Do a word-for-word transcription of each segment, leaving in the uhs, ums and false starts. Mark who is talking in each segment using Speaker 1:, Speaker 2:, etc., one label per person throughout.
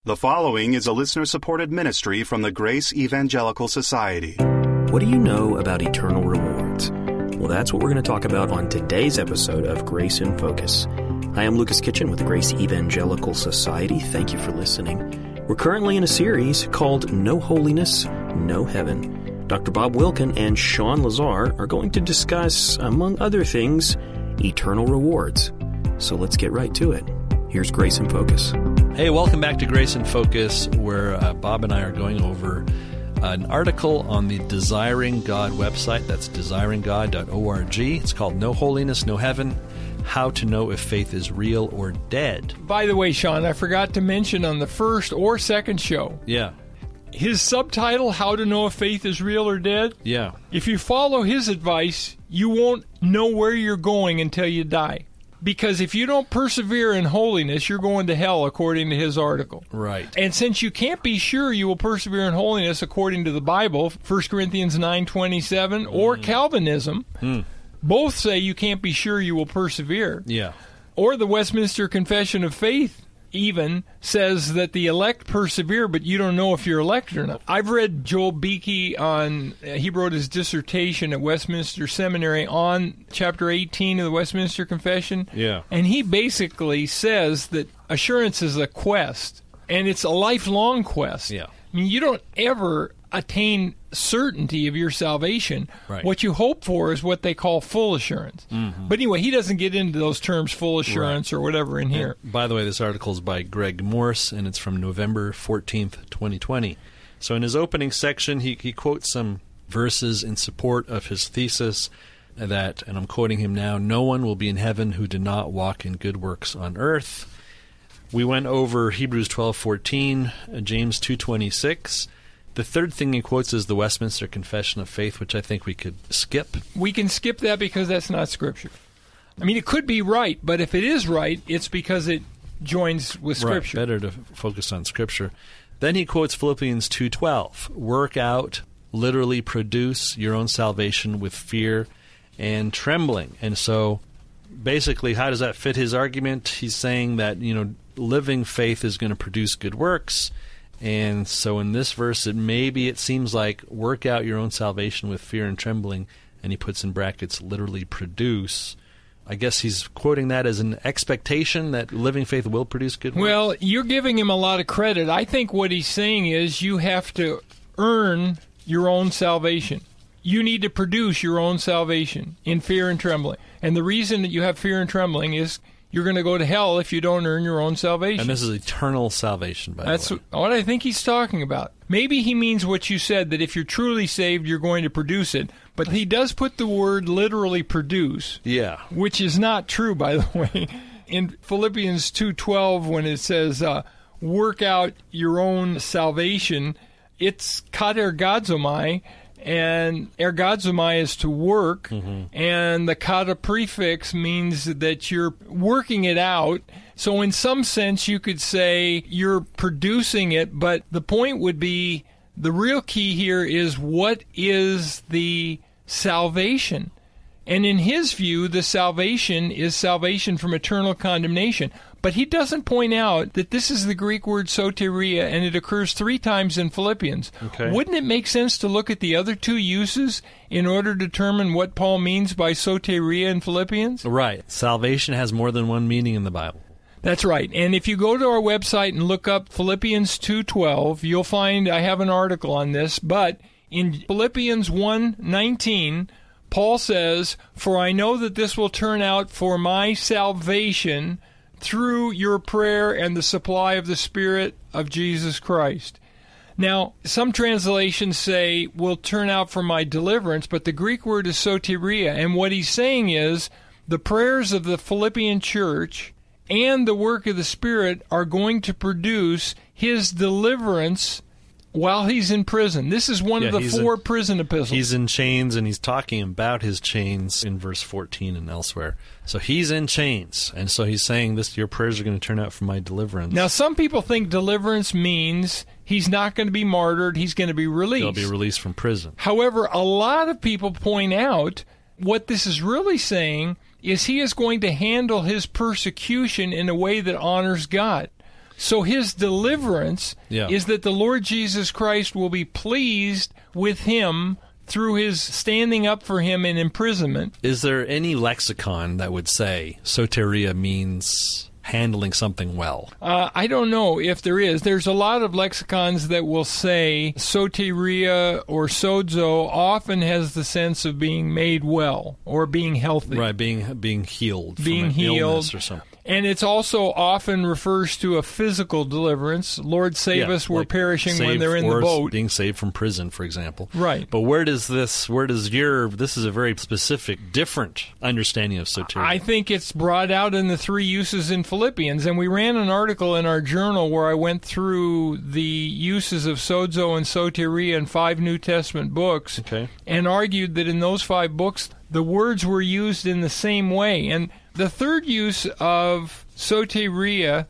Speaker 1: The following is a listener-supported ministry from the Grace Evangelical Society.
Speaker 2: What do you know about eternal rewards? Well, that's what we're going to talk about on today's episode of Grace in Focus. I am Lucas Kitchen with the Grace Evangelical Society. Thank you for listening. We're currently in a series called No Holiness, No Heaven. Doctor Bob Wilkin and Sean Lazar are going to discuss, among other things, eternal rewards. So let's get right to it. Here's Grace in Focus.
Speaker 3: Hey, welcome back to Grace in Focus, where uh, Bob and I are going over an article on the Desiring God website. That's desiring god dot org. It's called No Holiness, No Heaven, How to Know If Faith is Real or Dead.
Speaker 4: By the way, Sean, I forgot to mention on the first or second show,
Speaker 3: Yeah,
Speaker 4: his subtitle, How to Know If Faith is Real or Dead,
Speaker 3: yeah.
Speaker 4: if you follow his advice, you won't know where you're going until you die. Because if you don't persevere in holiness, you're going to hell, according to his article.
Speaker 3: Right.
Speaker 4: And since you can't be sure you will persevere in holiness according to the Bible, First Corinthians nine twenty-seven, mm. or Calvinism, mm. both say you can't be sure you will persevere.
Speaker 3: Yeah.
Speaker 4: Or the Westminster Confession of Faith even says that the elect persevere, but you don't know if you're elected or not. I've read Joel Beeke on, he wrote his dissertation at Westminster Seminary on chapter eighteen of the Westminster Confession.
Speaker 3: Yeah.
Speaker 4: And he basically says that assurance is a quest, and it's a lifelong quest.
Speaker 3: Yeah.
Speaker 4: I mean, you don't ever attain certainty of your salvation.
Speaker 3: Right.
Speaker 4: What you hope for is what they call full assurance. Mm-hmm. But anyway, he doesn't get into those terms, full assurance, right, or whatever in here.
Speaker 3: And by the way, this article is by Greg Morse, and it's from November fourteenth, twenty twenty. So in his opening section, he, he quotes some verses in support of his thesis that, and I'm quoting him now, no one will be in heaven who did not walk in good works on earth. We went over Hebrews twelve fourteen, James two twenty-six. The third thing he quotes is the Westminster Confession of Faith, which I think we could skip.
Speaker 4: We can skip that because that's not Scripture. I mean, it could be right, but if it is right, it's because it joins with Scripture.
Speaker 3: Right, better to focus on Scripture. Then he quotes Philippians two twelve. Work out, literally produce your own salvation with fear and trembling. And so, basically, how does that fit his argument? He's saying that, you know, living faith is going to produce good works. And so in this verse, it maybe it seems like work out your own salvation with fear and trembling, and he puts in brackets, literally produce. I guess he's quoting that as an expectation that living faith will produce good works.
Speaker 4: Well, you're giving him a lot of credit. I think what he's saying is you have to earn your own salvation. You need to produce your own salvation in fear and trembling. And the reason that you have fear and trembling is you're going to go to hell if you don't earn your own salvation.
Speaker 3: And this is eternal salvation, by
Speaker 4: That's
Speaker 3: the way.
Speaker 4: That's what I think he's talking about. Maybe he means what you said, that if you're truly saved, you're going to produce it. But he does put the word literally produce.
Speaker 3: Yeah.
Speaker 4: Which is not true, by the way. In Philippians two twelve, when it says, uh, work out your own salvation, it's katergazomai. And ergazomai is to work, mm-hmm. and the kata prefix means that you're working it out. So in some sense, you could say you're producing it, but the point would be the real key here is what is the salvation? And in his view, the salvation is salvation from eternal condemnation. But he doesn't point out that this is the Greek word soteria, and it occurs three times in Philippians.
Speaker 3: Okay.
Speaker 4: Wouldn't it make sense to look at the other two uses in order to determine what Paul means by soteria in Philippians?
Speaker 3: Right. Salvation has more than one meaning in the Bible.
Speaker 4: That's right. And if you go to our website and look up Philippians two twelve, you'll find I have an article on this. But in Philippians one nineteen, Paul says, "For I know that this will turn out for my salvation through your prayer and the supply of the Spirit of Jesus Christ." Now, some translations say, will turn out for my deliverance, but the Greek word is soteria. And what he's saying is, the prayers of the Philippian church and the work of the Spirit are going to produce his deliverance while he's in prison. This is one
Speaker 3: yeah,
Speaker 4: of the four in, prison epistles.
Speaker 3: He's in chains, and he's talking about his chains in verse fourteen and elsewhere. So he's in chains, and so he's saying, "This, your prayers are going to turn out for my deliverance."
Speaker 4: Now, some people think deliverance means he's not going to be martyred, he's going to be released.
Speaker 3: He'll be released from prison.
Speaker 4: However, a lot of people point out what this is really saying is he is going to handle his persecution in a way that honors God. So his deliverance
Speaker 3: Yeah.
Speaker 4: is that the Lord Jesus Christ will be pleased with him through his standing up for him in imprisonment.
Speaker 3: Is there any lexicon that would say soteria means handling something well?
Speaker 4: Uh, I don't know if there is. There's a lot of lexicons that will say soteria or sozo often has the sense of being made well or being healthy.
Speaker 3: Right, being being healed
Speaker 4: Being
Speaker 3: from an
Speaker 4: healed.
Speaker 3: illness or something.
Speaker 4: And it's also often refers to a physical deliverance. Lord save
Speaker 3: Yeah,
Speaker 4: us, we're
Speaker 3: like
Speaker 4: perishing when
Speaker 3: saved-
Speaker 4: they're in
Speaker 3: or
Speaker 4: the boat.
Speaker 3: being saved from prison, for example.
Speaker 4: Right.
Speaker 3: But where does this, where does your, this is a very specific, different understanding of soteria.
Speaker 4: I think it's brought out in the three uses in Philippians, and we ran an article in our journal where I went through the uses of sozo and soteria in five New Testament books,
Speaker 3: Okay.
Speaker 4: and argued that in those five books the words were used in the same way. And the third use of soteria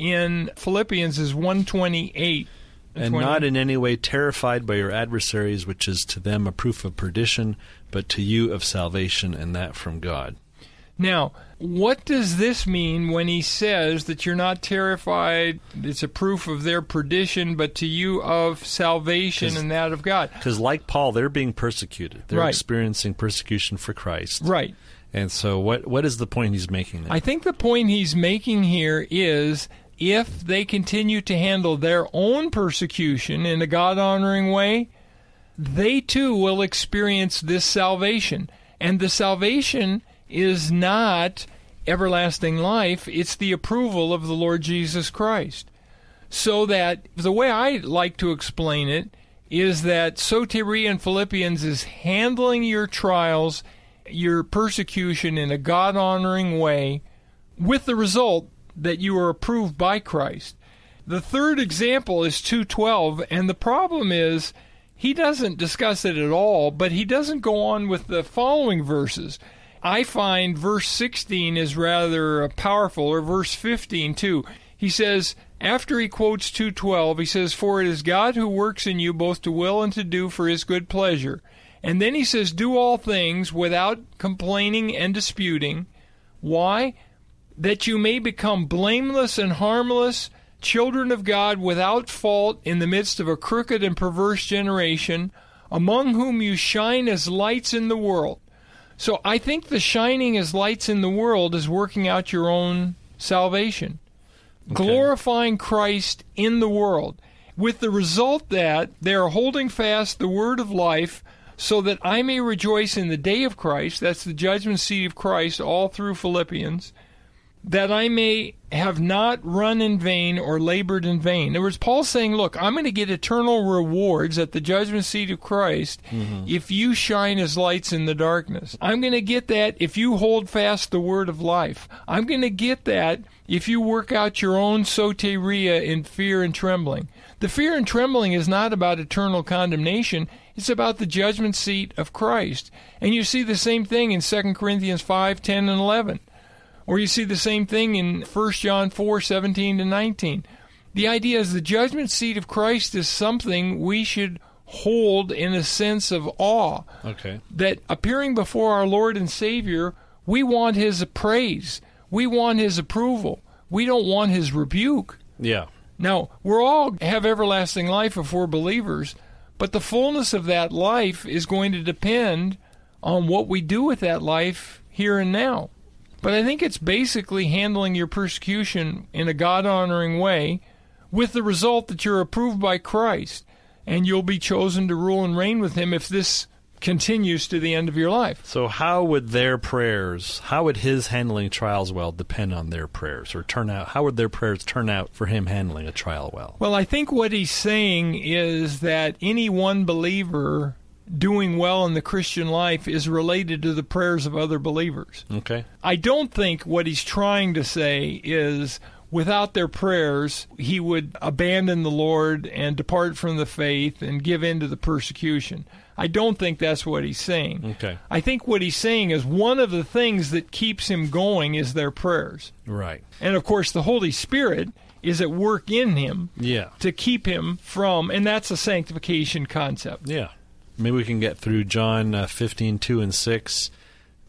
Speaker 4: in Philippians is one twenty-eight.
Speaker 3: And not in any way terrified by your adversaries, which is to them a proof of perdition, but to you of salvation, and that from God.
Speaker 4: Now, what does this mean when he says that you're not terrified, it's a proof of their perdition, but to you of salvation and that of God?
Speaker 3: Because like Paul, they're being persecuted. They're
Speaker 4: Right.
Speaker 3: experiencing persecution for Christ.
Speaker 4: Right.
Speaker 3: And so what what is the point he's making there?
Speaker 4: I think the point he's making here is if they continue to handle their own persecution in a God-honoring way, they too will experience this salvation. And the salvation is not everlasting life, it's the approval of the Lord Jesus Christ. So that the way I like to explain it is that soteria in Philippians is handling your trials, your persecution in a God-honoring way, with the result that you are approved by Christ. The third example is two twelve, and the problem is he doesn't discuss it at all, but he doesn't go on with the following verses. I find verse sixteen is rather powerful, or verse fifteen too. He says, after he quotes two twelve, he says, for it is God who works in you both to will and to do for his good pleasure. And then he says, do all things without complaining and disputing. Why? That you may become blameless and harmless, children of God without fault in the midst of a crooked and perverse generation, among whom you shine as lights in the world. So I think the shining as lights in the world is working out your own salvation.
Speaker 3: Okay.
Speaker 4: Glorifying Christ in the world, with the result that they are holding fast the word of life, so that I may rejoice in the day of Christ, that's the judgment seat of Christ all through Philippians, that I may have not run in vain or labored in vain. In other words, Paul's saying, look, I'm going to get eternal rewards at the judgment seat of Christ mm-hmm. if you shine as lights in the darkness. I'm going to get that if you hold fast the word of life. I'm going to get that if you work out your own soteria in fear and trembling. The fear and trembling is not about eternal condemnation. It's about the judgment seat of Christ. And you see the same thing in Second Corinthians five, ten, and eleven. Or you see the same thing in First John four, seventeen to nineteen. The idea is the judgment seat of Christ is something we should hold in a sense of awe.
Speaker 3: Okay.
Speaker 4: That appearing before our Lord and Savior, we want His praise. We want His approval. We don't want His rebuke.
Speaker 3: Yeah.
Speaker 4: Now, we'll all have everlasting life if we're believers, but the fullness of that life is going to depend on what we do with that life here and now. But I think it's basically handling your persecution in a God-honoring way with the result that you're approved by Christ and you'll be chosen to rule and reign with Him if this continues to the end of your life.
Speaker 3: So how would their prayers, how would his handling trials well depend on their prayers, or turn out, how would their prayers turn out for him handling a trial well?
Speaker 4: Well, I think what he's saying is that any one believer doing well in the Christian life is related to the prayers of other believers.
Speaker 3: Okay.
Speaker 4: I don't think what he's trying to say is without their prayers, he would abandon the Lord and depart from the faith and give in to the persecution. I don't think that's what he's saying.
Speaker 3: Okay.
Speaker 4: I think what he's saying is one of the things that keeps him going is their prayers.
Speaker 3: Right.
Speaker 4: And, of course, the Holy Spirit is at work in him
Speaker 3: yeah.
Speaker 4: to keep him from, and that's a sanctification concept.
Speaker 3: Yeah. Maybe we can get through John uh, fifteen, two and six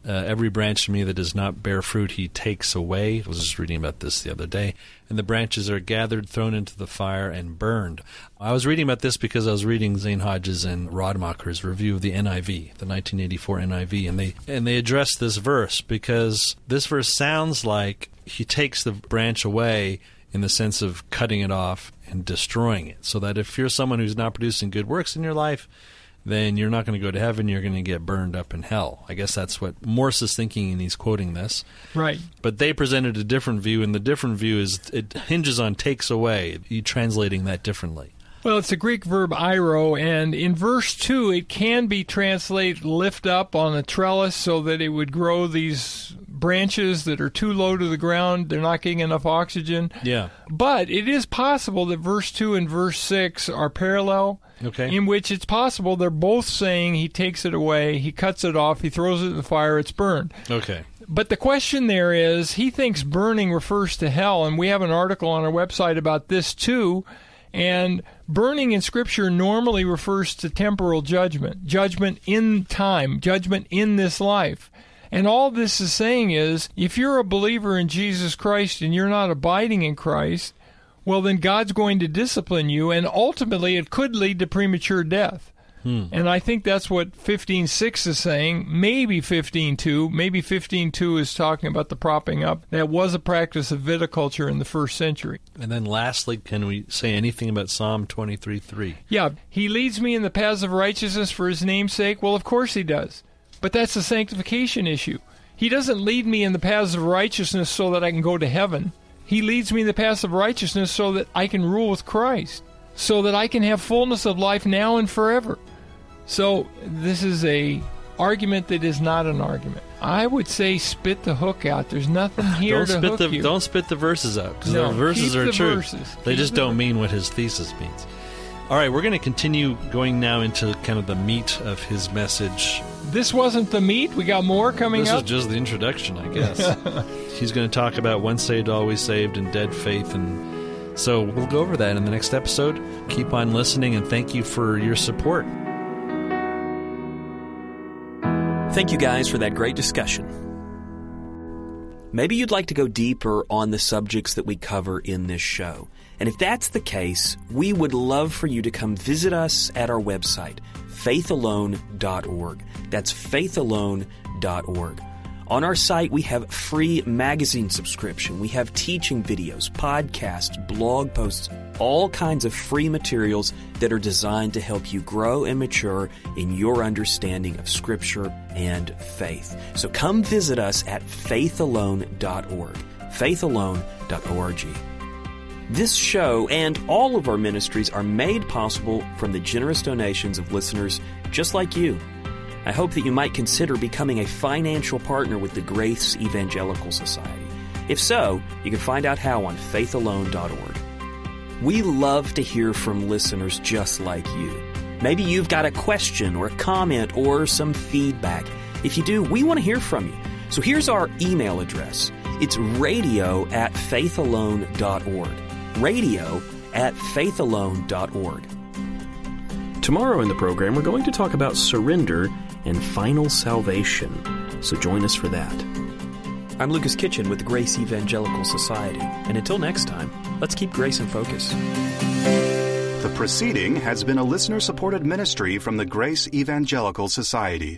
Speaker 3: uh, every branch in me that does not bear fruit, he takes away. I was just reading about this the other day. And the branches are gathered, thrown into the fire, and burned. I was reading about this because I was reading Zane Hodges and Rodmacher's review of the N I V, the nineteen eighty-four N I V, and they and they addressed this verse because this verse sounds like he takes the branch away in the sense of cutting it off and destroying it, so that if you're someone who's not producing good works in your life, then you're not going to go to heaven, you're going to get burned up in hell. I guess that's what Morse is thinking, and he's quoting this.
Speaker 4: Right.
Speaker 3: But they presented a different view, and the different view is it hinges on takes away, you translating that differently.
Speaker 4: Well, it's a Greek verb airo, and in verse two, it can be translated lift up on a trellis so that it would grow these branches that are too low to the ground. They're not getting enough oxygen.
Speaker 3: Yeah.
Speaker 4: But it is possible that verse two and verse six are parallel,
Speaker 3: okay,
Speaker 4: in which it's possible they're both saying he takes it away, he cuts it off, he throws it in the fire, it's burned.
Speaker 3: Okay.
Speaker 4: But the question there is, he thinks burning refers to hell, and we have an article on our website about this too. And burning in Scripture normally refers to temporal judgment, judgment in time, judgment in this life. And all this is saying is, if you're a believer in Jesus Christ and you're not abiding in Christ, well, then God's going to discipline you, and ultimately it could lead to premature death. Hmm. And I think that's what fifteen six is saying, maybe fifteen two. Maybe fifteen two is talking about the propping up. That was a practice of viticulture in the first century.
Speaker 3: And then lastly, can we say anything about Psalm twenty-three three?
Speaker 4: Yeah, he leads me in the paths of righteousness for his name's sake. Well, of course he does. But that's a sanctification issue. He doesn't lead me in the paths of righteousness so that I can go to heaven. He leads me in the paths of righteousness so that I can rule with Christ, so that I can have fullness of life now and forever. So this is a argument that is not an argument. I would say spit the hook out. There's nothing here
Speaker 3: don't
Speaker 4: to
Speaker 3: spit
Speaker 4: hook
Speaker 3: the,
Speaker 4: you.
Speaker 3: Don't spit the verses out, because
Speaker 4: No,
Speaker 3: the verses
Speaker 4: keep
Speaker 3: are
Speaker 4: the
Speaker 3: true.
Speaker 4: verses.
Speaker 3: They
Speaker 4: Keep
Speaker 3: just
Speaker 4: the
Speaker 3: don't
Speaker 4: ver-
Speaker 3: mean what his thesis means. All right, we're going to continue going now into kind of the meat of his message.
Speaker 4: This wasn't the meat. We got more coming
Speaker 3: This
Speaker 4: up.
Speaker 3: is just the introduction, I guess. He's going to talk about once saved, always saved, and dead faith, and so we'll go over that in the next episode. Keep on listening, and thank you for your support.
Speaker 2: Thank you guys for that great discussion. Maybe you'd like to go deeper on the subjects that we cover in this show. And if that's the case, we would love for you to come visit us at our website, faith alone dot org. That's faith alone dot org. On our site, we have free magazine subscription. We have teaching videos, podcasts, blog posts, all kinds of free materials that are designed to help you grow and mature in your understanding of Scripture and faith. So come visit us at faith alone dot org, faith alone dot org. This show and all of our ministries are made possible from the generous donations of listeners just like you. I hope that you might consider becoming a financial partner with the Grace Evangelical Society. If so, you can find out how on faith alone dot org. We love to hear from listeners just like you. Maybe you've got a question or a comment or some feedback. If you do, we want to hear from you. So here's our email address. It's radio at faith alone dot org. radio at faith alone dot org. Tomorrow in the program, we're going to talk about surrender and final salvation. So join us for that. I'm Lucas Kitchen with the Grace Evangelical Society. And until next time, let's keep grace in focus.
Speaker 1: The proceeding has been a listener-supported ministry from the Grace Evangelical Society.